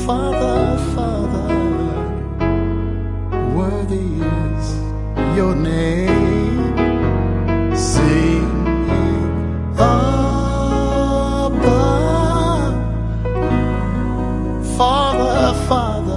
Father, Father, worthy is your name. Singing Abba, Father, Father.